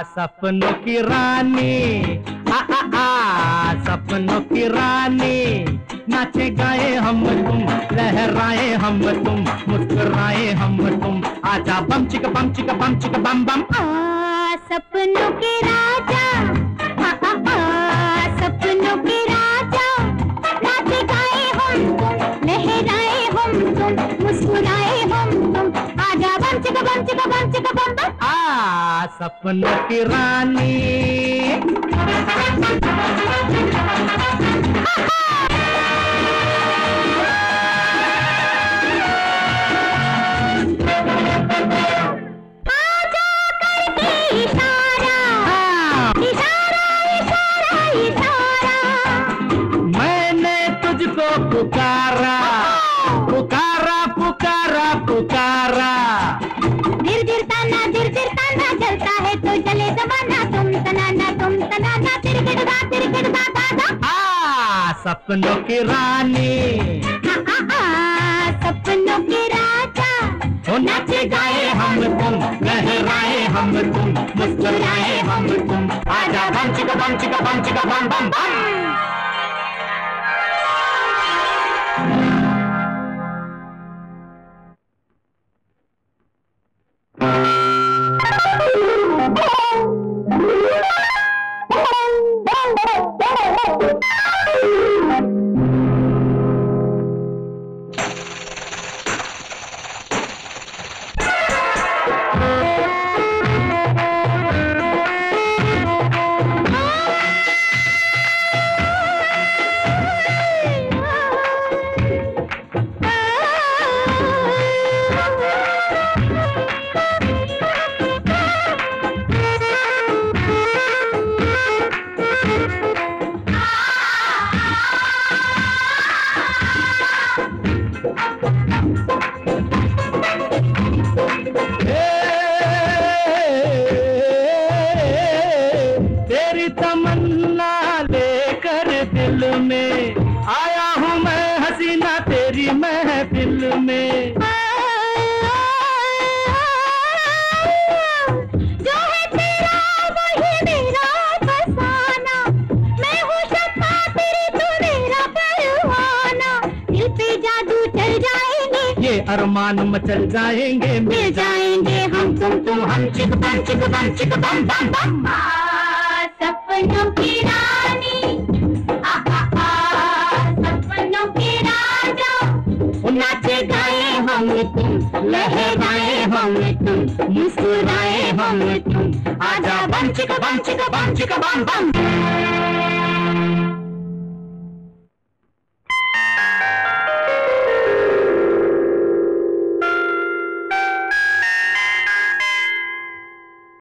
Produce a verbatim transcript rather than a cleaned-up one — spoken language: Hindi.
सपनों की रानी, आ आ आ सपनों की रानी, नाचे गाए हम तुम, लहराए हम तुम, मुस्कुराए हम तुम, आजा बम चिक बम चिक बम चिक बम बम। आ सपनों के राजा, आ आ आ सपनों के राजा, नाचे गाए हम तुम, लहराए हम तुम, मुस्कुराए हम तुम, आजा बम चिक बम चिक बम चिक बम बम। आ सपनों की रानी। पुकारा पुकारा पुकारा पुकारा, दिर दिर ताना दिर दिर ताना, जलता है तो जले जमाना, तुम तनाना तुम तनाना, तिरकिड़ दा तिरकिड़ दा दादा। आ सपनों की रानी, आ आ आ सपनों के राजा, हो नाचे गाए हम तुम, लहराए हम तुम, मुस्कुराए हम तुम, आजा बम चिक बम चिक बम चिक बम बम बम। तेरी तमन्ना लेकर दिल में आया हूँ मैं हसीना तेरी महफिल में। जो है तेरा वही मेरा फसाना, मैं हूँ शक्का तेरी तू मेरा परवाना, दिल पे जादू चल जाएंगे, ये अरमान मचल जाएंगे, मिल जाएंगे हम तुम तुम हम, चिक बम चिक बम चिक बम बम बम। आ सपनों की रानी, आ आ आ सपनों के राजा, नाचे गाए हम तुम, लहराए हम तुम, मुस्कुराए हम तुम, आजा बम चिक बम चिक बम चिक बम बम।